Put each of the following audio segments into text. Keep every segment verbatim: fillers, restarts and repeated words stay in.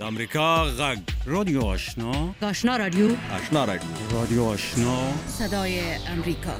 د امریکا غږ رادیو آشنا آشنا رادیو آشنا رادیو رادیو آشنا صدای امریکا.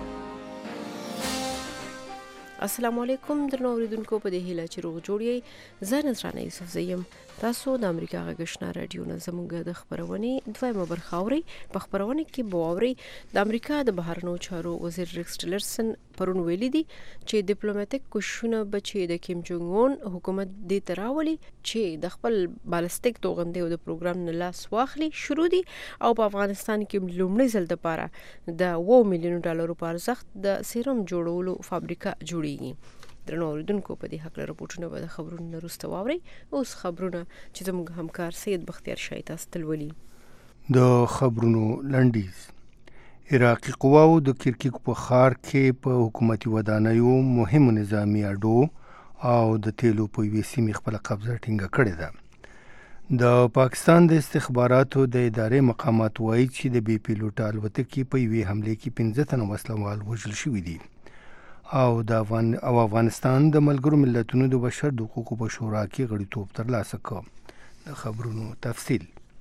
السلام علیکم درنو اوریدونکو، په دې هیله چې روغ جوړ یې. زه نصرانه یوسف زیم. تاسو د امریکا غږ آشنا رادیو نه زموږ د خبرونې دویمه برخه اورئ. په خبرونه کې به واورئ د امریکا د بهرنیو چارو وزیر ریکس ټیلرسن پرون ویلي دي چې ډیپلوماټیک کوششونه به چې د کیم جونګ اون حکومت دې ته راولي چې د خپل بالستیک توغندیو د پروګرام نه لاس واخلي شروع دي او په افغانستان کې لومړي ځل لپاره د اوه میلیونو ډالرو په ارزښت د سیروم جوړولو فابریکه جوړیږي. درنو اوریدونکو، په دې حق لپاره راپورټونه به د خبرونو نه وروسته واورئ. اوس خبرونه چې زموږ همکار سید بختیار شاه تاسو ته ولولي. د خبرونو لنډیز. عراقي قواو د کرکک په ښار کې په حکومتي ودانیو مهمو نظامي اډو او د تیلو په یوې سیمې خپله قبضه ټینګه کړې ده. د پاکستان د استخباراتو د ادارې مقامات وایي چې د بې پیلوټه الوتکې په یوې حملې کې پنځه تنه وسلوال وژل شوي دي او د افغان او افغانستان د ملګرو ملتونو د بشر د حقوقو په شورا کې غړیتوب ترلاسه کړ. د خبرونو تفصیل.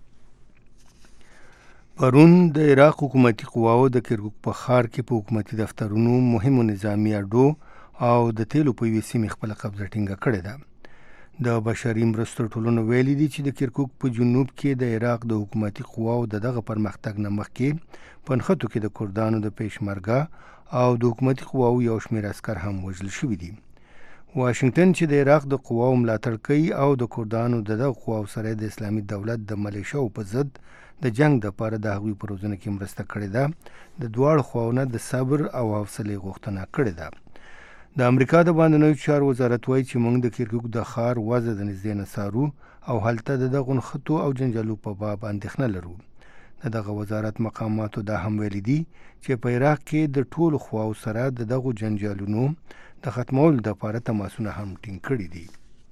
پرون د عراق حکومتي قواو د کرکک په ښار کې په حکومتي دفترونو مهمو نظامي اډو او د تیلو په یوې سیمې خپله قبضه ټینګه کړې ده. د بشري مرستو ټولنو ویلي دي چې د کرکک په جنوب کې د عراق د حکومتي قواو د دغه پرمختګ نه مخکې په نښتو کې د کردانو د پیشمرګه او د حکومتي قواو یو شمېر عسکر هم وژل شوي دي. واشنگټن چې د عراق د قواو ملاتړ کوي او د کردانو د دغه قواو سره د اسلامي دولت د ملیشو په ضد د جنگ دپاره د هغوی په روزنه کې مرسته کړې ده، د دواړو خواو نه د صبر او حوصلې غوښتنه کړې ده. د امریکا د باندنیو چارو وزارت وایي چې موږ د کرکک د ښار وضع د نږدې نه څارو او هلته د دغو نښتو او جنجالو په باب اندېښنه لرو. د دغه وزارت مقاماتو دا هم ویلي دي چې په عراق کې د ټولو خواو سره د دغو جنجالونو د ختمولو دپاره تماسونه هم ټینګ کړي دي.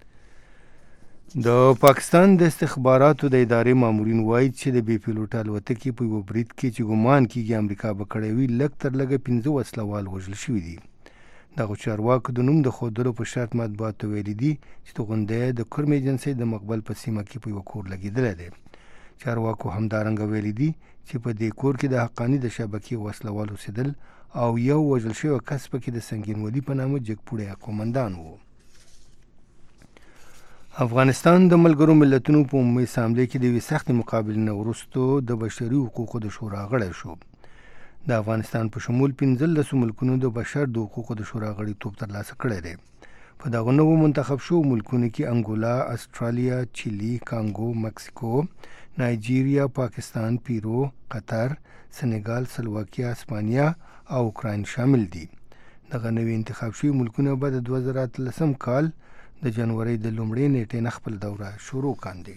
د پاکستان د استخباراتو د ادارې مامورین وایي چې د بې پیلوټه الوتکې په یوه برید کې چې ګمان کېږي امریکا به کړی وي لږ تر لږه پنځه وسلوال وژل شوي دي. دغو چارواکو د نوم د ښودلو په شرط مطبوعاتو ویلي دي چې توغندی د کرم ایجنسۍ د مقبل په سیمه کې په یوه کور لګېدلی دی. چارواکو همدارنګه ویلي دي چې په دې کور کې د حقاني د شبکې وسلوال اوسېدل او یو وژل شوی کس پکې د سنګینولي په نامه جګپوړی قومندان و. افغانستان د ملګرو ملتونو په عمومي اسامبلې کې د یوې سختې مقابلې نه وروستو د بشري حقوقو د شورا غړی شو. د افغانستان په شمول پنځلسو ملکونو د بشر د حقوقو د شورا غړیتوب ترلاسه کړی دی. په دغه نوو منتخب شو ملکونو کې انګولا، استرالیا، چیلي، کانګو، مکسیکو، نایجیریا، پاکستان، پیرو، قطر، سنګال، سلواکیا، اسپانیا او اوکراین شامل دي. دغه نوي انتخاب شوي ملکونه به د دوه زره اتلسم کال د جنورۍ د لومړۍ نیټې نه خپل دوره شروع کاندي.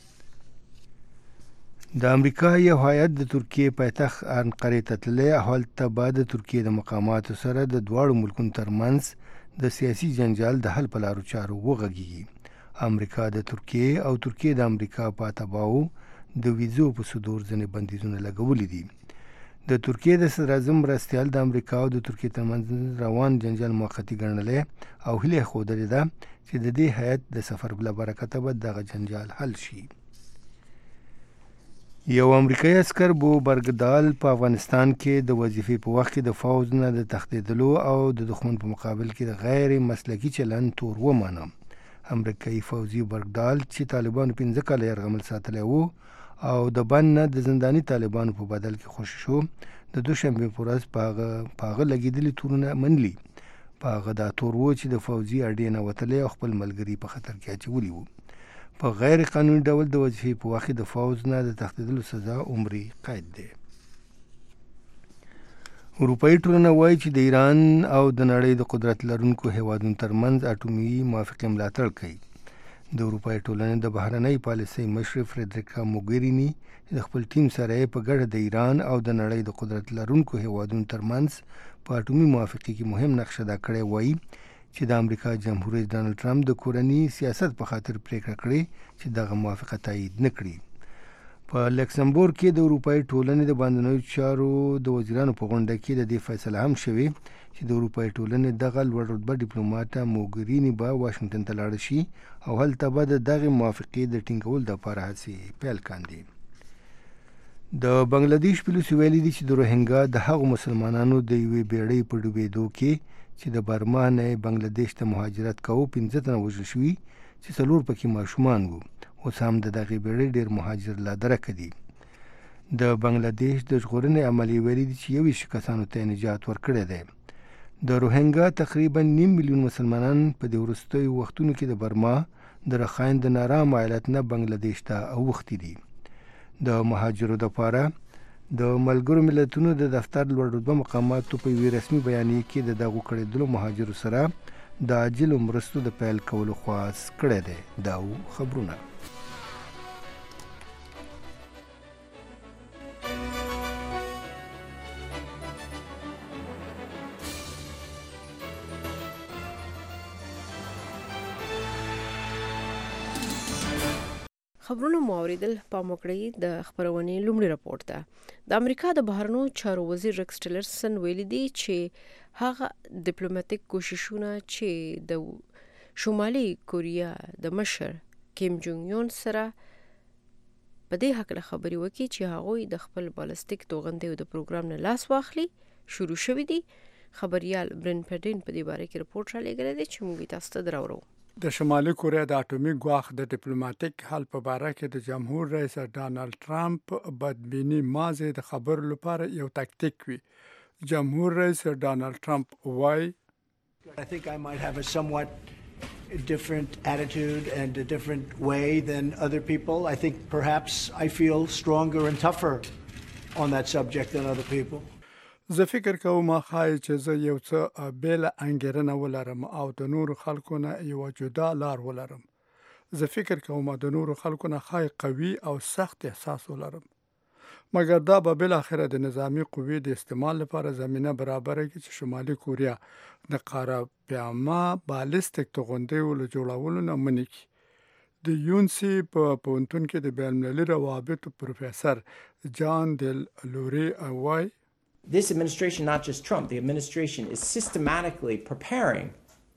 د امریکا یو هیات د ترکیې پایتخت انقرې ته تللی او هلته به د ترکیې د مقاماتو سره د دواړو ملکونو ترمنځ د سیاسي جنجال د حل په لارو چارو وغږیږي. امریکا د ترکیې او ترکیې د امریکا په اتباعو د ویزو په صدور ځینې بندیزونه لګولي دي. د ترکیې د صدراعظم مرستیال د امریکا او د ترکیې ترمنځ روان جنجال موقتي ګڼلی او هیله یې ښودلې ده چې د دې هیات د سفر له برکته به دغه جنجال حل شي. یو امریکایي عسکر بو برګدال په افغانستان کې د وظیفې په وخت کې د فوج نه د تښتېدلو او د دښمن په مقابل کې د غیر مسلکي چلند تور ومانه. امریکایي فوجي برګدال چې طالبانو پنځه کاله یرغمل ساتلی و او د بند نه د زنداني طالبانو په بدل کې خوشي شو، د دوشنبې په ورځ په هغه په هغه لګېدلي تورونه منلي. په هغه دا تور و چې د فوجي اډې نه وتلی او خپل ملګري په خطر کې اچولي وو. په غیر قانوني ډول د وظیفې په وخت د فوج نه د تښتېدلو سزا عمري قید دی. اروپایي ټولنه وایي چې د ایران او د نړۍ د قدرت لرونکو هیوادونو ترمنځ اټومي موافقې ملاتړ کوي. د اروپایي ټولنې د بهرنۍ پالیسۍ مشر فریدریکا موګریني د خپل ټیم سره په ګډه د ایران او د نړۍ د قدرت لرونکو هیوادونو ترمنځ په اټومي موافقې کې مهم نقشه ادا کړی وایي چې د امریکا جمهور رئیس ډانلډ ټرمپ د کورني سیاست په خاطر پریکړه کړې چې دغه موافقه تایید نه کړي. په لکسمبورګ کې د اروپאי ټولنې د باندنیو چارو د وزیرانو په غونډه کې د دې فیصله هم شوې چې د اروپאי ټولنې دغه لوړ رتبه ډیپلوماټه موګرینی به واشنگټن ته لاړ شي او هلته به د دغه موافقې د ټینګولو لپاره هڅې پیل کاندي. د بنگلاديش پولیسو ویلي دي چې د روهینګا د هغو مسلمانانو د یوې بیړۍ په ډوبېدو کې چې د برما نه بنگلاديش ته مهاجرت کوو پنځه تنه وژل شوي چې څلور پکې ماشومان وو. اوس هم د دغې بیړۍ ډېر مهاجر لا درکه دي. د بنگلاديش د ژغورنې عملیې ویلي دي چې یویشت کسانو ته نجات ورکړی دی. د روهینګا تقریبا نیم میلیون مسلمانان په دې وروستیو وختونو کې د برما د رخاین د نارام ایالت نه بنگلاديش ته اوښتي دي. د مهاجرو دپاره د ملګرو ملتونو د دفتر لوړ رتبه مقاماتو په یوې رسمي بیانیه کې د دغو کړېدلو مهاجرو سره د عاجلو مرستو د پیل کولو خواست کړی دی. دا خبرونه خبرونه مو اوریدل. پام وکړئ د خبرونې لومړی راپور ته. د امریکا د بهرنیو چارو وزیر ریکس ټیلرسن ویلي دی چې هغه ډیپلوماټیک کوششونه چې د شمالي کوریا د مشر کیم جونګ یون سره په دې هکله خبرې وکړي چې هغوی د خپل بالستیک توغندیو د پروګرام نه لاس واخلي شروع شوي دي. خبريال برن پډین په دې باره کې رپورټ را لېږلی دی چې موږ تاسو ته دراوړو. د شمالي کوریا د اټومي ګواښ د ډیپلوماټیک حل په باره کې د جمهور رئیس ډانلډ ټرمپ بدبینی مازه د خبرو لپاره یو تکتیک وي. جمهور رئیس ډانلډ ټرمپ وایي I think I might have a somewhat different attitude and a different way than other people. I think perhaps I feel stronger and tougher on that subject than other people. زه فکر کوم خای چې زه یو څه بیل انګیرنه ولرم او د نورو خلکو نه یو جدا لار ولرم. زه فکر کوم د نورو خلکو نه خای قوي او سخت احساس ولرم. مګر دا به بل اخره د نظامی قوی د استعمال لپاره زمينه برابره کړي چې شمالي کوریا د قاره پیاما بالستیک توغندیو له جوړولو نه منې کړي. د یونسي په پونتون کې د بین المللي روابطو پروفیسور جان دل لوري وایي This administration, not just Trump, the administration is systematically preparing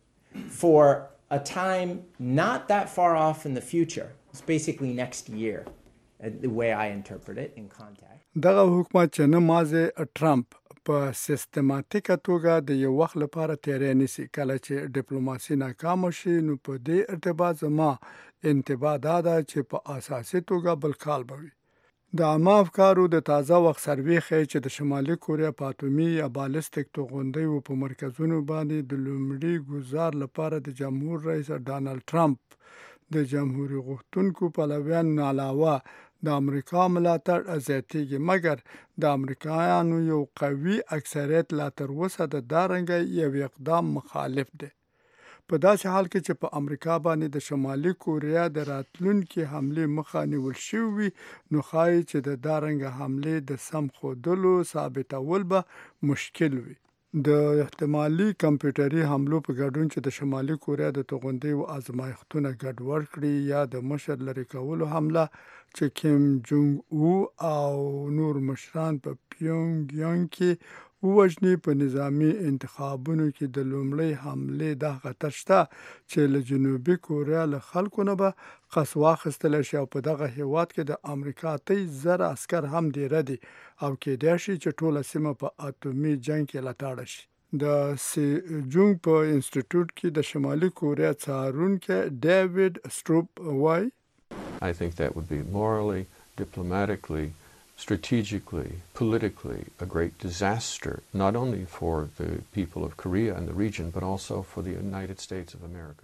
for a time not that far off in the future. It's basically next year, the way I interpret it in context. دغه حکومت چې نه مازه ټرمپ په سیستماتیکه توګه د یو وخت لپاره تیاری نیسي. کله چې ډیپلوماسي ناکام شي نو په دې ارتباط زما انتباه دا ده چې په اساسي توګه بل کال به وي. د عامه افکارو د تازه وخت سروې ښیي چې د شمالي کوریا په اټومي یا بالستیک توغندیو په مرکزونو باندې د لومړي ګزار لپاره د جمهور رئیس ډانلډ ټرمپ د جمهوریت غوښتونکو پلویان نه علاوه د امریکا ملاتړ زیاتېږي. مګر د امریکایانو یو قوي اکثریت لا تر اوسه د دارنګه یو اقدام مخالف دی. په داسې حال کې چې په امریکا باندې د شمالي کوریا د راتلونکي حمله مخه نیول شوې نو ښایي چې د دارنګه حمله د سم خودلو ثابتول به مشکل وي. د احتمالي کمپیوټري حملو په ګډون چې د شمالي کوریا د توغندیو ازمایښتونه ګډوډ کړي یا د مشر لري کولو حمله چې کیم جونګ او او نور مشران په پیونګ یانګ کې ووجني په نظامی انتخابونو کې د لومړی حمله د خطر شته چې له جنوبي کوریا له خلکو نه به قص واخیستل شي او په دغه هیواد کې د امریکا اتیا زره عسكر هم ډیره دي او کېدای شي چې ټوله سیمه په اټومي جنگ کې لټاړه شي. د سی جونګ په انسټیټیوټ کې د شمالي کوریا څارونکي ډیوډ سټروپ وایي I think that would be morally, diplomatically, strategically, politically a great disaster, not only for the people of Korea and the region, but also for the United States of America.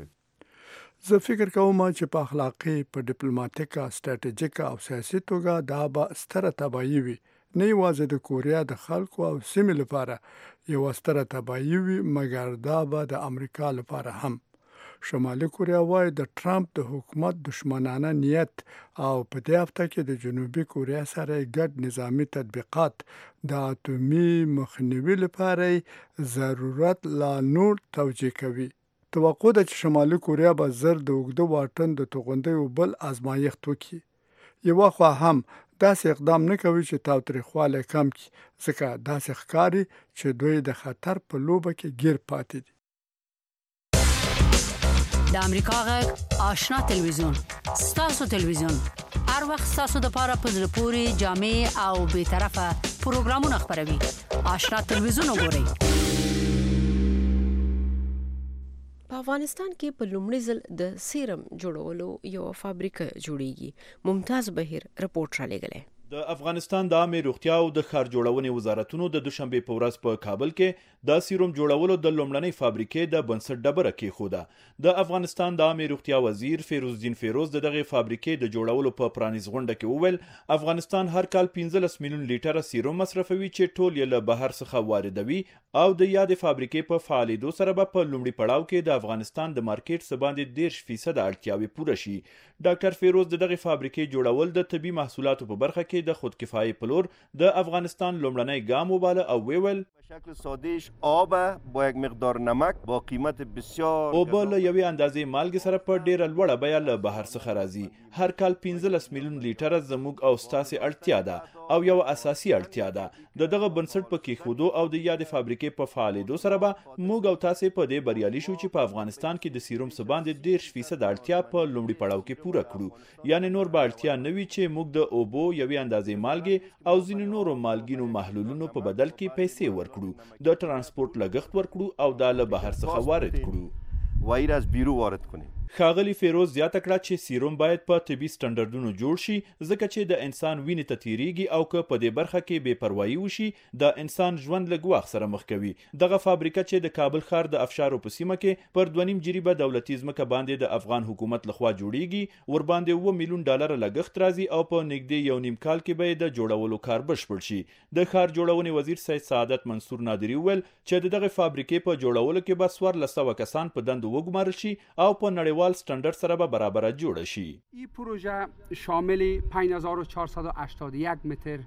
زه فکر کوم چې په اخلاقی، په ډیپلوماټیکه، سټریټیژیکه او سیاسي توګه دا به ستره تباهي وي. نه یوازې د کوریا د خلکو او سیمې لپاره یو ستره تباهي وي، مګر دا به د امریکا لپاره هم. شمالي کوریا وایي د ټرمپ د حکومت دشمنانه نیت او په دې هفته کې د جنوبي کوریا سره ګډ نظامی تطبیقات د اټومي مخنیوي لپاره ضرورت لا نور توجیه کوي. توقع ده چې شمالي کوریا به زر د اوږده واټن د توغندیو بل ازمایښت وکړي. یو خو هم داسې اقدام نه کوي چې تاوتریخوالی کم کړي، ځکه داسې ښکاري چې دوی د خطر په لوبه کې ګیر پاتې دي. د امریکا غږ آشنا تلویزیون، ستاسو تلویزیون، هر وخت ستاسو د پاره په زړه پورې جامع او بې طرفه پروګرامونه خپروي. آشنا تلویزیون وګورئ. په افغانستان کې په لومړي ځل د سیرم جوړولو یو فابریکه جوړیږي. ممتاز بهیر رپورټ را لېږلی. د افغانستان د عامه روغتیا او د ښار جوړونې وزارتونو د دوشنبه په ورځ په کابل کې د سیروم جوړولو د لومړنۍ فابریکې د بنسټ ډبره کېښوده. د افغانستان د عامه روغتیا وزیر فیروز الدین فیروز د دغه فابریکې د جوړولو په پرانیز غونډه کې وویل افغانستان هر کال پنځلس میلیون لیټره سیروم مصرفوي چې ټول یې له بهر څخه واردوي او د یادې فابریکې په فعالېدو سره به په لومړي پړاو کې د افغانستان د مارکیټ څخه باندې دېرش فیصد اړتیاوې پوره شي. ډاکټر فیروز د دغه فابریکې جوړول د طبي محصولاتو په برخه کې د خودکفایي په لور د افغانستان لومړنی ګام وباله او ویل شکل سادهش آب با یک مقدار نمک با قیمت بسیار اوبه له یوې اندازې مالګې سره په ډیره لوړه بیه له بهر څخه راځي. هر کال پنځلس میلیون لیټره زموږ او ستاسې اړتیا ده او یو اساسي اړتیا ده. د دغه بنسټ په کېښودو او د یادې فابریکې په فعالېدو سره به موږ او تاسې په دې بریالي شو چې په افغانستان کې د سیروم څخه باندې دېرش فیصد اړتیا په لومړي پړاو کې پوره کړو. یعنې نور به اړتیا نه وي چې موږ د اوبو یوې اندازې مالګې او ځینې نورو مالګینو محلولونو په بدل کې پیسې ورکړو، د ترانسپورت لګښت ورکړو او دا له بهر څخه وارد کړو. وایر از بیرو وارد کنیم. ښاغلي فیروز زیاته کړه چې سیروم باید په طبي سټنډرډونو جوړ شي ځکه چې د انسان وینې ته تیریږي او که په دې برخه کې بې پروایي وشي د انسان ژوند له ګواښ سره مخ کوي. دغه فابریکه چې د کابل ښار د افشارو په سیمه کې پر دوه نیم جریبه دولتي ځمکه باندې د افغان حکومت لخوا جوړیږي ورباندې اووه میلیون ډالره لګښت راځي او په نږدې یو نیم کال کې به د جوړولو کار بشپړ شي. د ښار جوړونې وزیر سید سعادت منصور نادری وویل چې د دغه فابریکې په جوړولو کې به څوارلس سوه کسان په دندو وګمارل شي او په نړیوال سټنډرډ سره به برابر جوړ شي. این پروژه شامل پنج هزار و چهارصد و هشتاد و یک متر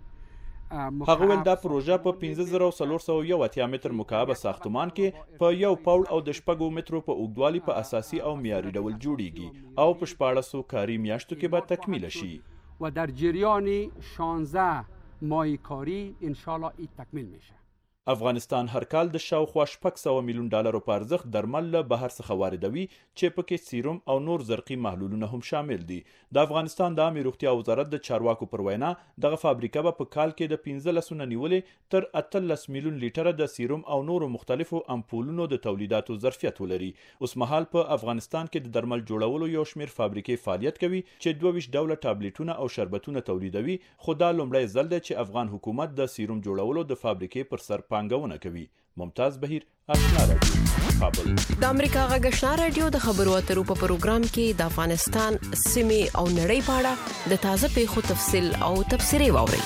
هغه ول دا پروژه په پنځه زره او څلور سوه یو اتیا متر مکعب ساختمان کې په یو پاوړ او د شپږو مترو په اوږدوالي په اساسي او معیاري ډول جوړیږي او په شپاړسو کاري میاشتو کې به تکمیل شي و در جریان شانزده ماه کاری ان شاء الله این تکمیل میشه. افغانستان هر کال د شاوخوا شپږ سوه میلیون ډالرو په ارزښت درمل له بهر څخه واردوي چې پکې سیروم او نور زرقي محلولونه هم شامل دي. د افغانستان د عامه روغتیا وزارت د چارواکو پر وینا دغه فابریکه به په کال کې د پنځلسو نه نیولې تر اتلس میلیون لیټره د سیروم او نورو مختلفو امپولونو د تولیداتو ظرفیت ولري. اوس مهال په افغانستان کې د درمل جوړولو یو شمېر فابریکې فعالیت کوي چې دوه ویشت ډوله ټابلیټونه او شربتونه تولیدوي، خو دا لومړی ځل دی چې افغان حکومت د سیروم جوړولو د فابریکې پر سر پانګونه کوي. ممتاز بهیر، آشنا رادیو، کابل. د امریکا غږ آشنا رادیو د خبرو اترو په پروګرام کې د افغانستان سیمې او نړۍ په اړه د تازه پیښو تفصیل او تبصرې واورئ.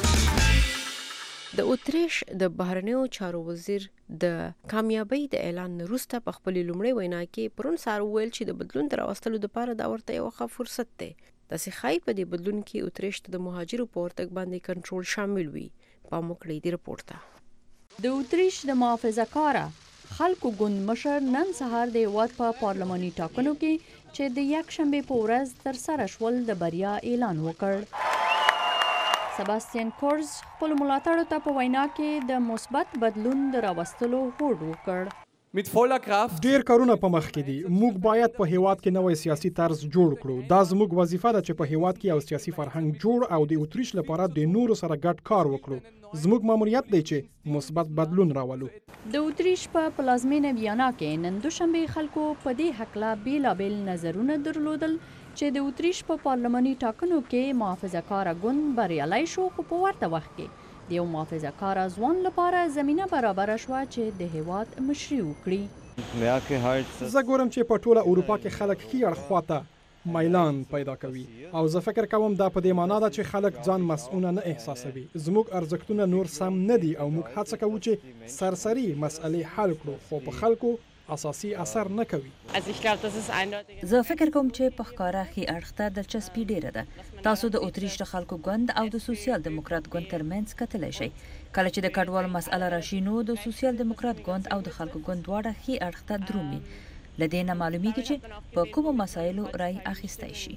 د اتریش د بهرنیو چارو وزیر د کامیابی د اعلان وروسته په خپل لومړی وینا کې پرون سار ویل چې د بدلون تر راوستلو لپاره دا ورته یو ښه فرصت دی. داسې ښایي په دې بدلون کې اتریش ته د مهاجرو په ورتګ باندې کنټرول شامل وي. پام وکړئ دې رپورټ ته. د اتریش د محافظه کاره خلکو ګوند مشر نن سهار د هیواد په پارلماني ټاکنو کې چې د یک شنبې په ورځ تر سره شول د بریا اعلان وکړ. سباستین کورز خپل ملاتړو ته په وینا کې د مثبت بدلون د راوستلو هوډ وکړ. ډیر کارونه په مخ کې دي. موږ باید په هیواد کې نوې سیاسي طرز جوړ کړو. دا زموږ وظیفه ده چې په هیواد کې یو سیاسي فرهنګ جوړ او د اتریش لپاره د نورو سره ګډ کار وکړو. زموږ ماموریت دی چې مثبت بدلون راولو. د اتریش په پلازمینه ویانا کې نن دوشنبه خلکو په دې حقله بیلابیل نظرونه درلودل چې د اتریش په پارلماني ټاکنو کې محافظه کاره ګوند بریالی شو، خو په ورته وخت کې د یو محافظه کاره ځوان لپاره زمینه برابر شوه چې د هیواد مشري وکړي. زه ګورم چې په ټوله اروپا کې خلک ښي اړخ خواته میلان پیدا کوي او زه فکر کوم دا په دې معنا ده چې خلک ځان مسؤل نه احساسوي. زموږ ارزښتونه نور سم نه دي او موږ هڅه کوو چې سرسري مسئلې حل کړو، خو په خلکو اساسي اثر نه کوي. زه فکر کوم چې په ښکاره ښي اړخ ته دلچسپي ډیره ده. تاسو د اتریش د خلکو ګوند او د سوسیال دیموکرات ګوند ترمنځ کتلی شئ. کله چې د کډوالو مسأله راشي نو د سوسیال دیموکرات ګوند او د خلکو ګوند دواړه ښي اړخ ته درومي. له دې نه معلومیږي چې په کومو مسایلو رای اخیستی شي.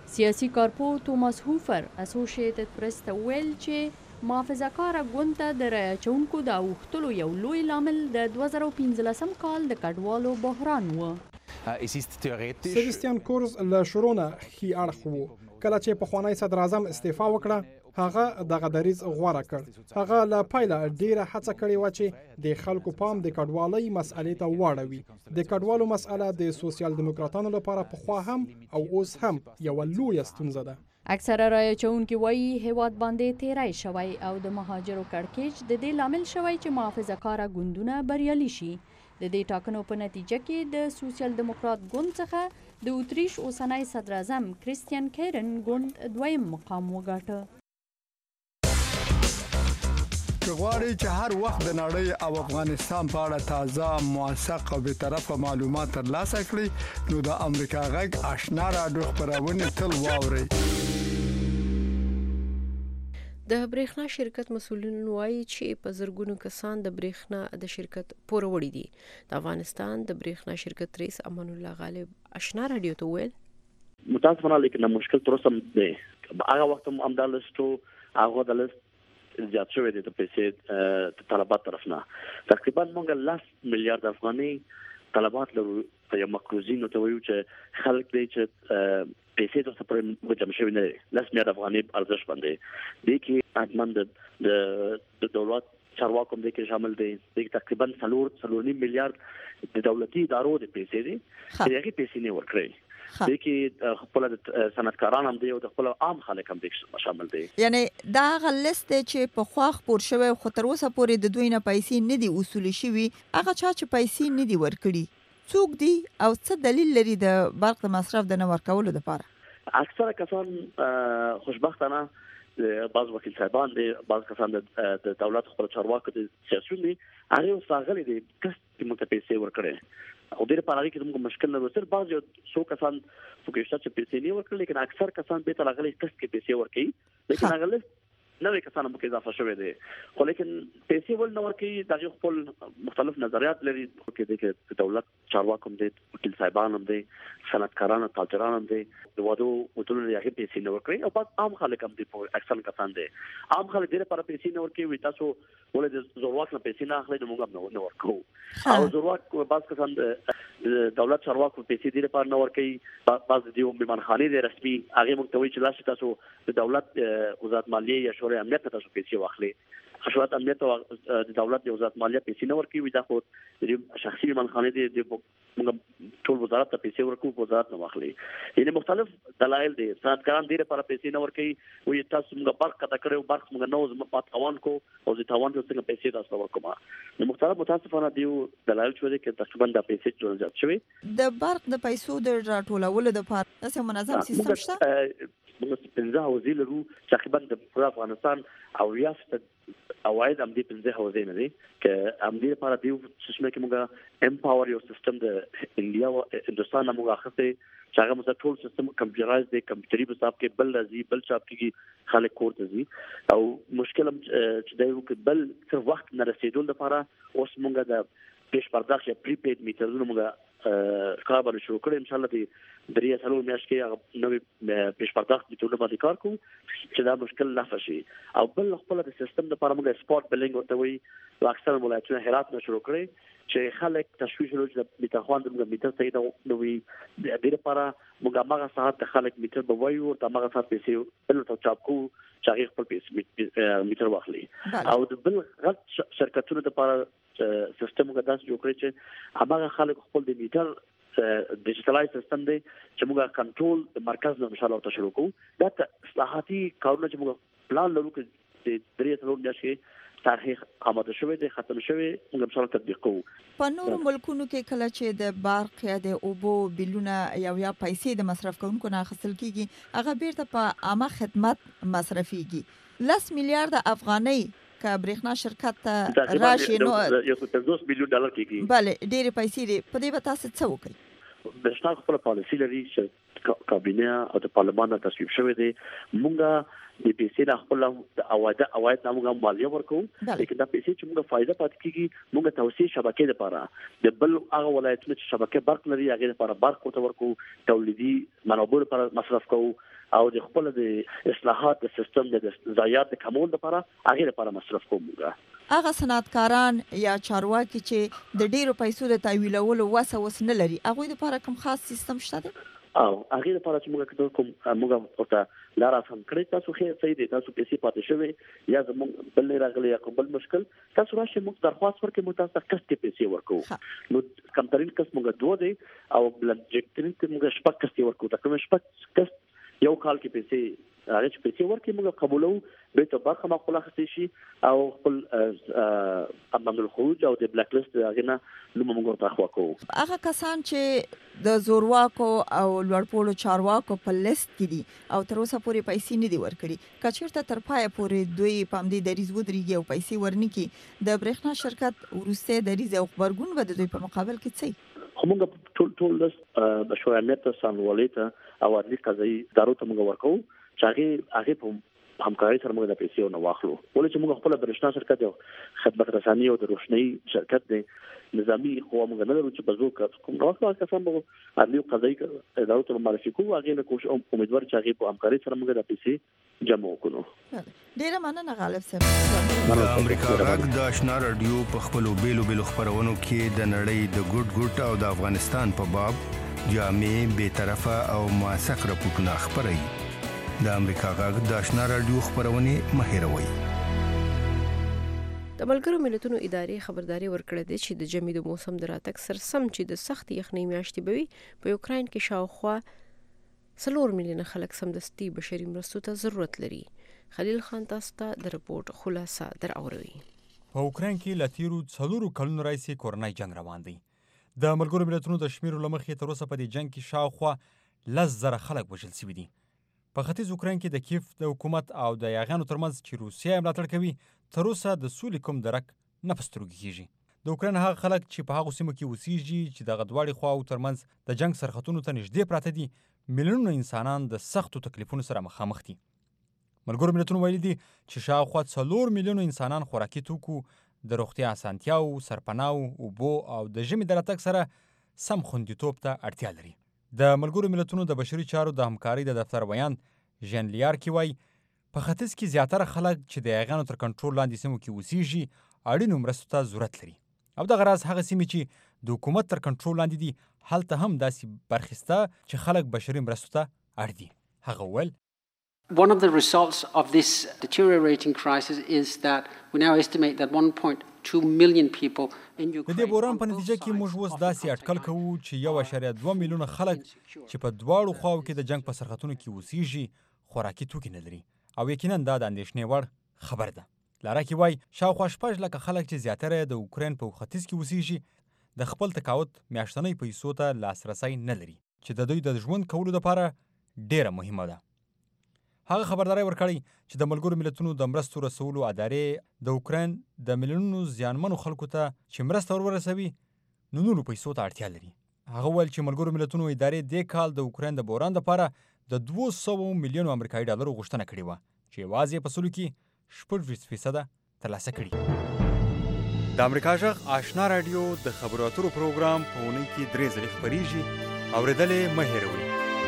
سیاسي کارپو توماس هوفر اسوسییټډ پریس ته ویل چې محافظه کاره ګوند ته د رایه اچوونکو د اوښتلو یو لوی لامل د دوه زره پنځلسم کال د کډوالو بحران و. سبستیان کورز له شروع نه ښي اړخ و. کله چې پخوانی صدر اعظم استعفا وکړه هغه دغه دریځ غوره کړ. هغه له پیله ډیره هڅه کړې وه چې د خلکو پام د کډوالۍ مسئلې ته واړوي. د کډوالو مسئله د سوسیال دیموکراتانو لپاره پخوا هم او اوس هم یوه لویه ستونزه ده. اکثره رایه اچوونکي وایي هیواد باندې تیری شوی او د مهاجرو کړکېچ د دې لامل شوی چې محافظه کاره ګوندونه بریالي شي. د دې ټاکنو په نتیجه کې د سوسیال دیموکرات ګوند څخه د اتریش اوسنی صدر اعظم کریستیان کیرن ګوند دویم مقام وګاټه. که غواړئ چې هر وخت د نړۍ او افغانستان په اړه تازه، موثق او بیطرفه معلومات ترلاسه کړئ نو د امریکا غږ آشنا راډیو خپرونې تل واورئ. د برېښنا شرکت مسولین وایي چې په زرګونو کسان د برېښنا د شرکت پوروړي دي. د افغانستان د برېښنا شرکت رئیس امان الله غالب آشنا راډیو ته ویل متاسفانه لیکن مشکل تر اوسه دی. هغه وخت هم همدا لستو هغه د لست زیات شوی دی د پیسې د طلبات طرف نه. تقریبا موږ لاس میلیارډ افغاني طلبات لرو په یو مکروزینو ته وایو چې خلک دی چې پیسې تر څه پورې جمع شوي نه دي. لاس میلیارډ افغاني ارزښت باندې دی کې حتماً د دولت چارواکو هم دی کې شامل دی. دی تقریبا څلور څلور نیم میلیارډ د دولتي ادارو د پیسې دي چې هغې پیسې نه ورکړي. دی کې خپل د صنعتکاران هم دی او د خپل عام خلک هم دی شامل دی. یعنی دا هغه لیست دی چې په خوا خپور شوی خو تر اوسه پورې د دوی نه پیسې نه دي وصول شوي. هغه چا چې پیسې نه دي ورکړي څوک دي او څه دلیل لري د برق د مصرف د نه ورکولو لپاره؟ اکثره کسان خوشبختانه بعض وکیل صاحبان دي، بعض کسان د دولت خپل چارواکو دي، سیاسيون دي، هغه اوس راغلي دي کس موږ پیسې ورکړي او ډېر په هغه کې موږ مشکل نه وسر. بعض یو څو کسان فوکسټ چې پیسې نه ورکړي لیکن اکثر کسان به تر راغلي کس کې پیسې ورکړي لیکن هغه نوې کسان هم کې اضافه شوی دی. خو لیکن پیسې ول نه ورکړي دغه خپل مختلف نظریات لري کې د دولت چارواکو هم دي، وکیل صاحبان هم دي، صنعتکاران او تاجران هم دي. د وادو وټول یې پیسې نه ورکړي او بعض عام خلک هم دي، اکثر کسان دي عام خلک ډېر پر پیسې نه ورکړي. وي تاسو ولې د زورواک نه پیسې نه اخلي نو موږ هم نه ورکو. او زورواک بعض کسان د دولت چارواکو پیسې ډېر پر نه ورکړي. بعض دیو میمانخانه دي رسمي هغه موږ ته وایي چې لاس تاسو د دولت وزارت مالیه یا شورای امنیت ته تاسو پیسې واخلي. شورای امنیت او د دولت د وزارت مالیه پیسې نه ورکوي. دا خو د شخصي میمانخانه دي موږ ټول وزارت ته پیسې ورکو، وزارت نه واخلي. یعنی مختلف دلایل دي. صنعتکاران ډېر پر پیسې نه ورکوي. وایي تاسو موږ برق قطع کړو، برق موږ نو زما پات اوان کو او د تاوان څخه څنګه پیسې تاسو ورکوما. نو مختلف متاسفانه دیو دلایل شوی دي چې تقریبا د پیسې ټول زیات شوی. د برق د پیسو د راټولولو لپاره څه منظم سیستم شته؟ موږ پنځه حوزې لرو تقریبا د افغانستان او ریاست اواید هم دې پنځه حوزې نه دي چې هم دې لپاره دیو سیستم کې موږ امپاور یو سیستم د انډیا او هندستان موږ اخته چې هغه موږ ټول سیستم کمپیوټرایز دی، کمپیوټري په حساب کې بل راځي بل چاپ کېږي خلک کوړ ته ځي او مشکل هم چې دی وکړي بل څه وخت نه رسیدول لپاره اوس موږ د پیش پرداخت یا پریپیډ میټرونه موږ کار باندې شروع کړی. ان شاء الله د درې سالو میاشت کې نوې پیش پرداخت میټرونه باندې کار کوو چې دا مشکل نه شي. او بل خپل د سیستم لپاره موږ سپورت بلینګ ورته وایي. اکثر ولایتونه هرات نه شروع کړی چې خلک تشویش لري چې میټر خوان د میټر څخه نو وي د دې لپاره موږ هغه ساعت خلک میټر به وایو او هغه ساعت پیسې بل ته چاپ کوو چې هغه خپل پیسې میټر واخلي. او د بل غلط شرکتونو لپاره سیستم موږ داسې جوړ کړی چې هغه خلک خپل د میټر ډیجیټلایز سیستم دی چې موږ کنټرول د مرکز نه ان شاء الله تشریح کوو. دا اصلاحاتي کارونه چې موږ پلان لرو چې د درې څلور میاشتې تاریخ آماده شوی دی، ختم شوی، موږ ان شاء الله تطبیق کوو. په نورو ملکونو کې کله چې د برق یا د اوبو بلونه یا یا پیسې د مصرف کوونکو نه اخیستل کیږي هغه بیرته په عامه خدمت مصرفيږي. لس میلیارډ افغانۍ که برېښنا شرکت ته راشي نو یو پنځوس میلیون ډالر کېږي. بله ډېرې پیسې دي. په دې به تاسو څه وکړئ؟ برښنا خپل پالیسي لري چې کابینه او د پارلمان تصویب شوی دی. مونږه د پیسې د خپل اواده اواید موږ مالیه ورکو، لیکن دا پیسې چې موږ فائدہ پات کیږي موږ توسيع شبکې لپاره د بل هغه ولایتونو چې شبکې برق لري هغه لپاره برق ورکو، تولیدي منابع لپاره مصرف کوو، او د خپل د اصلاحات د سیستم د ضایعات د کمول لپاره هغه لپاره مصرف کوو. هغه صنعتکاران یا چارواکي چې د ډیرو پیسو د تحویلولو وسه وس نه لري هغه لپاره کوم خاص سیستم شته دی؟ او هغه لپاره چې موږ کوم موږ ورته لار سم کړی، تاسو خیر صحیح دي، تاسو پیسې پاتې شوي یا زموږ بل راغلي یا بل مشکل، تاسو راشي موږ درخواست ورکړو موږ تاسو کسته پیسې ورکو. نو کمترین کس موږ دوه دی او بلنجکترین موږ شپږ کسته ورکو. دا کوم شپږ کس یو کال کې پیسې هغه چې پیسې ورکړي موږ قبولو، به ته برخه مقوله خسته شي او خپل امام الخروج او د بلاک لیست هغه نه نو موږ ورته خوا کوو. هغه کسان چې د زورواکو او لوړپوړو چارواکو په لیست کې دي او تر اوسه پورې پیسې نه دي ورکړي، کچیرته تر پایه پورې دوی پام دې دریز ودرېږي او پیسې ورنکي، د برېښنا شرکت ورسته دریز او خبرګون به د دوی په مقابل کې څه؟ موږ ټول ټول د مشورت سنولیته او عدلي قضایي ادارو ته موږ ورکو چې هغه هغه په همکاري سره موږ د پیسې نه واخلو. ولې چې موږ خپل برېښنا شرکت یو خدمات رساني او د روشنايي شرکت دی، نظامی خو موږ نه لرو چې بزو کوم راځي کسان به عدلي قضایي ادارو ته معرفي کوو، هغه نه کوم امیدوار چې هغه په همکاري سره موږ د پیسې جمع وکړو. ډیره مننه غالب صاحب. د امریکا غږ د آشنا رادیو په خپل بیلو بیلو خبرونو کې د نړۍ د ګډ ګډ او د افغانستان په باب جامع به طرفه او موثق راپورټونه خبري. د امریکا غږ د آشنا رادیو خبرونه مهیروي. د ملګرو ملتونو ادارې خبرداري ورکړه ده چې د ژمي د موسم د راتګ سره سم چې د سخت یخنۍ میاشتې بوي په یوکرين کې شاوخوا څلور میلیونه خلک سمدستي بشري مرستو ته ضرورت لري. خلیل خان تاسو ته د رپورت خلاصه دراوړي. په یوکرين کې لاتیرو څلورو کلونو راځي کورنۍ جنگ روان دی. د ملګرو ملتونو د شمیرو لمخې تر اوسه په دې جنگ کې شاوخوا لس زره خلک وژل شوي دي. په ختیځ یوکرين کې د کیف د حکومت او د یاغانو ترمنځ چې روسیه ملاتړ کوي تر اوسه د سولې کوم درک نه پسترګي کیږي. د یوکرين هغه خلک چې په هغه سیمو کې اوسېږي چې د غدواړي خواو ترمنځ د جنگ سرحدونو ته نږدې پراته دي، میلیونونه انسانان د سختو تکلیفونو سره مخامخ دي. ملګرو ملتونو ویلي دي چې شاوخوا څلور میلیونه انسانان خوراکي توکو، د روغتیا اسانتیاو، سرپناو، اوبو او د ژمي د راتګ سره سم خوندیتوب ته اړتیا لري. د ملګرو ملتونو د بشري چارو د همکارۍ د دفتر بیان ژن لیارکي وایي په ختیځ کې زیاتره خلک چې د یاغانو تر کنټرول لاندې سیمو کې اوسېږي اړینو مرستو ته ضرورت لري، او دغه راز هغه سیمې چې د حکومت تر کنټرول لاندې دي هلته هم داسې برخسته چې خلک بشري مرستو ته اړ دي. هغه وویل One of the results of this deteriorating crisis is that we now estimate that one point two million people in Ukraine. د دې بوران په نتیجه کې موږ اوس داسې اټکل کوو چې یو اعشاریه دوه میلیونه خلک چې په دواړو خواو کې د جنگ په سرحدونو کې اوسېږي خوراکي توکي نه لري، او یقینا دا د اندېښنې وړ خبر ده. لاراکي وایي شاوخوا شپږ لکه خلک چې زیاتره د اوکراین په ختیځ کې اوسېږي د خپل تقاعد میاشتنۍ پیسو ته لاسرسی نه لري چې د دوی د ژوند کولو لپاره ډیره مهمه ده. هغه خبرداري ورکړی چې د ملګرو ملتونو د مرستو رسولو ادارې د اوکراین د میلیونونو زیانمنو خلکو ته چې مرسته ورسوي نو نورو پیسو ته اړتیا لري. هغه ویل چې ملګرو ملتونو ادارې د کال د اوکراین د بوران لپاره د دوه سوه میلیونو امریکایي ډالرو غوښتنه کړې و چې یوازې په سلو کې شپږ ویشت فیصده ترلاسه کړي. د امریکا غږ آشنا رادیو د خبرو اترو پروګرام په اونۍ کې درې ځلې خپریږي، اورېدل مه هېروئ.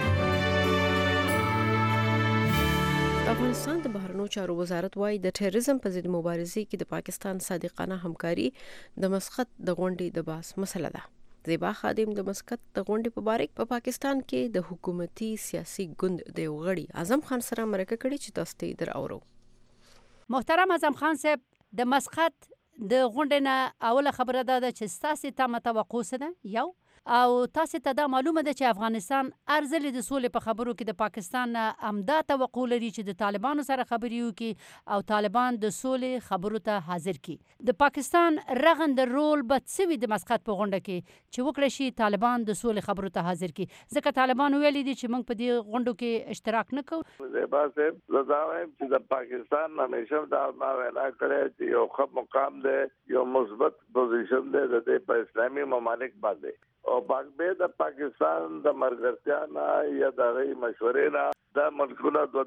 افغانستان د بهرنیو چارو وزارت وايي د ټیرریزم په ضد مبارزې کې د پاکستان صادقانه همکاري د مسقط د غونډې د باس مسله ده. زیبا خادم د مسقط د غونډې په باره په پاکستان کې د حکومتي سیاسي ګوند د غړي اعظم خان سره مرکه کړې چې تاسو ته در اورو. محترم اعظم خان صاحب، د مسقط د غونډې نه اوله خبره ده چې ستاسو ته متوقع ده یو او تاسو ته دا معلومه ده چې افغانستان ارزل د سولې په خبرو کې د پاکستان امدا توقع لري چې د طالبانو سره خبرې وکړي او طالبان د سولې خبرو ته حاضر کړي. د پاکستان رغند رول به څه وي د مسقط په غونډه کې چې وکړي شي طالبان د سولې خبرو ته حاضر کړي، ځکه طالبان ویلي دي چې موږ په دې غونډو کې اشتراک نه کوو. زیبا صاحب، زه دا وایم چې د پاکستان همیشه دا ما وینا کړې چې یو ښه مقام دی، یو مثبت پوزیشن دی د په اسلامي ممالک باندې او باغبه د پاکستان د مرګرتیا نه یا د غي مشورې نه د ملکونو د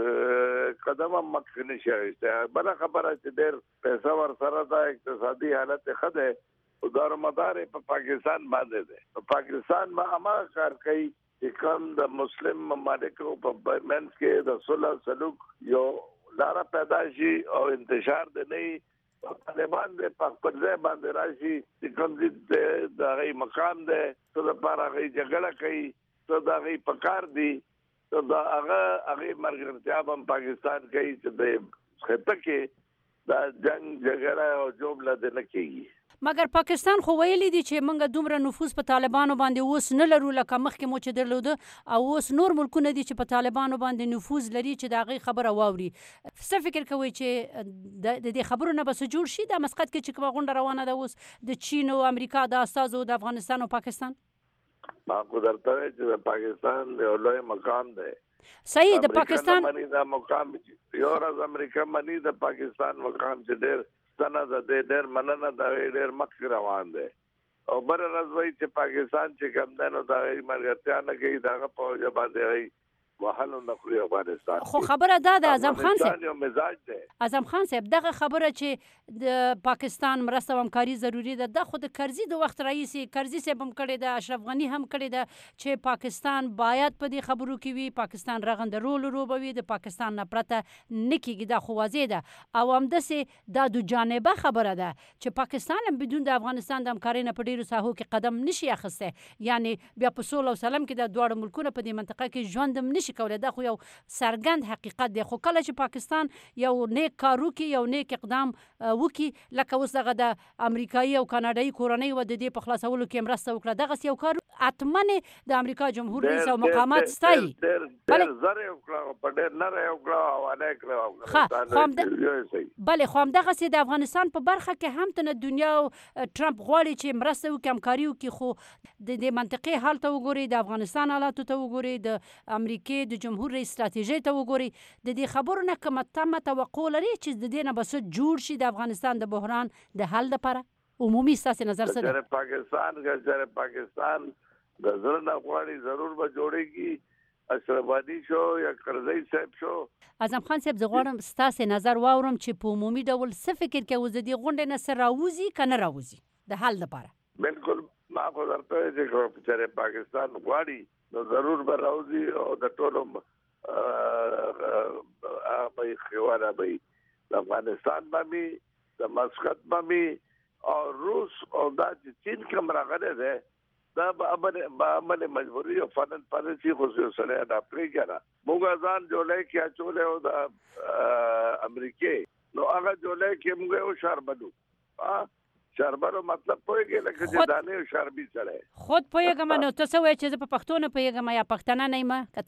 درې قدمه مخ نه شي. بل خبره چې ډېر پیسې ور سره د اقتصادي حالت خده او دار مدار په پاکستان باندې ده. په پاکستان ما امر کار کوي چې کوم د مسلم ممالکو په منځ کې د صلح سلوک یو لار پیدا شي او انتشار د نه طالبان د خپل ځای باندې راشي چې کوم دې د غي مقام ده ته د پاره غي جګړه کوي ته د غي پکار دي ته د هغه هغه مرګرتیا په پاکستان کوي چې د خطه کې د جنگ جګړه او جوړه د نه کوي. مګر پاکستان خو ویلي دي چې موږ دومره نفوذ په طالبانو باندې اوس نه لرو لکه مخکې مو چې درلوده او اوس نور ملکونه دي چې په طالبانو باندې نفوذ لري چې د هغې خبره واوري. څه فکر کوئ چې د دې خبرو نه به څه جوړ شي د مسقط کې چې کومه غونډه روانه ده اوس د چین او امریکا د استازو د افغانستان او پاکستان؟ ما خو درته وایم چې د پاکستان یو لوی مقام دی. صحیح د پاکستان منی دا مقام یو ورځ امریکا منی د پاکستان مقام چې ډېر ستنه ده ډېر مننه ده ډېر مخکې روان دی او بل ورځ وایي چې پاکستان چې کوم دی نو د هغې ملګرتیا نه کوي د هغه په وجه باندې هغوی وهلو نه خوري افغانستان. خو خبره دا ده اعظم خان صاحب یو مزاج دی اعظم خان صاحب دغه خبره چې د پاکستان مرسته او همکاري ضروري ده دا خو د کرزي د وخت رئیس کرزي صاحب هم کړې ده اشرف غني هم کړې ده چې پاکستان باید په دې خبرو کې وي پاکستان رغنده رول ولوبوي د پاکستان نه پرته نه کېږي دا خو واضح ده او همداسې دا دو جانبه خبره ده چې پاکستان هم بدون د افغانستان د همکارۍ نه په ډېرو ساحو کې قدم نشي اخیستی یعنې بیا په سوله او سلم کې د دواړو ملکونو په دې منطقه کې ژوند هم نشي کولی دا خو یو څرګند حقیقت دی. خو کله چې پاکستان یو نیک کار وکړي یو نیک اقدام وکړي لکه اوس دغه د امریکایي او کاناډایي کورنۍ و د دې په خلاصولو کې مرسته وکړه دغسې یو کار حتمنې د امریکا جمهور رئیس او مقامات ستایي. ډېر زر یې وکړه په ډېر نره یې وکړه حواله یې کړه. بلې خو همدغسې د افغانستان په برخه کې هم ته نه دنیا او ټرمپ غواړي چې مرسته وکړي همکاري وکړي خو د دې منطقې حال ته وګورئ د افغانستان حالاتو ته وګورئ د امریکې د جمهور رئیس ستراتیژۍ ته وګورئ د دې خبرو نه کومه تمه توقع لري چې د دې نه به څه جوړ شي د افغانستان د بحران د حل لپاره عمومي ستاسې نظر څه دی؟ پاکستان که پاکستان د زړه نه غواړي ضرور به جوړېږي اشرف غني شو یا کرزي صاحب شو. اعظم خان صاحب زه غواړم ستاسې نظر واورم چې په عمومي ډول څه فکر کوئ د دې غونډې نه څه راوځي که نه راوځي د حل لپاره؟ بالکل ما خو درته وایم چې چې پاکستان غواړي نو ضرور به راوځي او د ټولو به خیواله به د افغانستان به د مسقط به او روس او دا چې چین کوم راغلی دی دا به عمل مجبوري او فنن پالیسي خصوصي سره اډاپټ کړي کنه موږ ځان جوړای کې اچولې او د امریکې نو هغه جوړای کې موږ یو شربلو ها شربلو مطلب پوهیږي لکه چې دانه او شربي سره خود پوهیږم نو تاسو وایئ چې زه په پښتو نه پوهیږم یا پښتانه نه یم که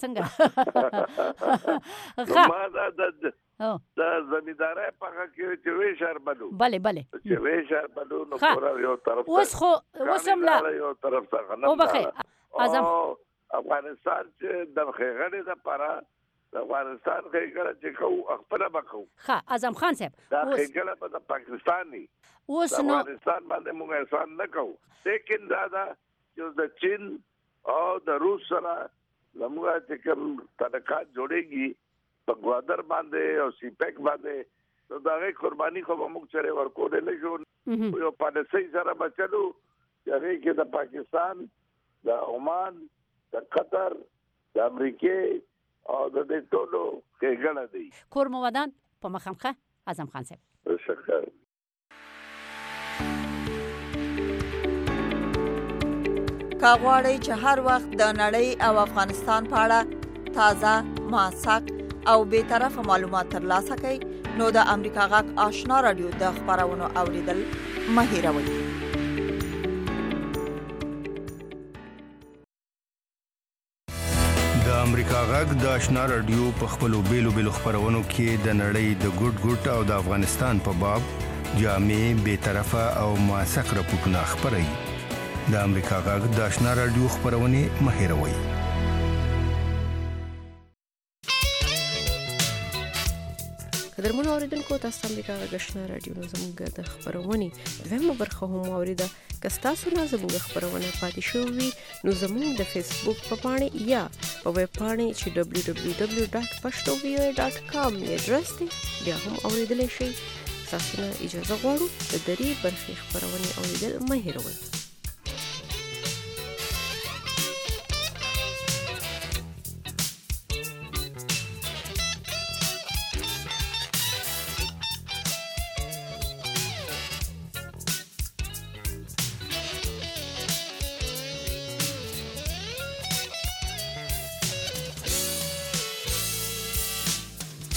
څنګه ما دا د زمیندارۍ په هغه کې چې وی شربلو بله بله چې وی شربلو نو پورا یو طرف اوس خو اوس هم لا یو طرف څنګه نه وبخې افغانستان چې د خېغړې د پاره د افغانستان خېګړه چې کو خپل بکو ښه اعظم خان صاحب دا خېګړه په پاکستاني اوس نو افغانستان باندې موږ احسان نه کوو لیکن دا دا چې د چین او د روس سره زموږ چې کوم تعلقات جوړېږي په ګوادر باندې او سی پیک باندې نو دا غي قرباني خو موږ چره ورکول نه شو یو پالیسي سره بچلو چې هغه کې د پاکستان د عمان د قطر د امریکای او د دې ټولو خېګړه دی کور مو ودان په مخامخه اعظم خان صاحب شکر. که غواړئ چې هر وخت د نړۍ او افغانستان په اړه تازه موثق او بیطرفه معلومات ترلاسه کړئ نو د امریکا غږ آشنا رادیو د خبرونو اوریدل مه هېروئ. د امریکا غږ د آشنا رادیو په خپلو بیلو بیلو خبرونو کې د نړۍ د ګډ ګډ او د افغانستان په باب جامع بیطرفه او موثق راپورټونه خپروي. د امریکا غږ د آشنا رادیو خبرونه مه هېروئ. درمنو اوریدونکو تاسو امریکا غشنا رادیو نو زموږ د خبرونې دویمه برخه هم اوریده که تاسو نه زموږ خبرونه پاتې شوي نو زموږ د فیسبوک په پاڼې یا په ویب پاڼې چې دبلیو دبلیو دبلیو ډاټ پښتو وی او ای ډاټ کام یې اډرس دی بیا هم اوریدلی شئ. تاسو نه اجازه غواړو د درې برخې خبرونه اوریدل مه هېروئ.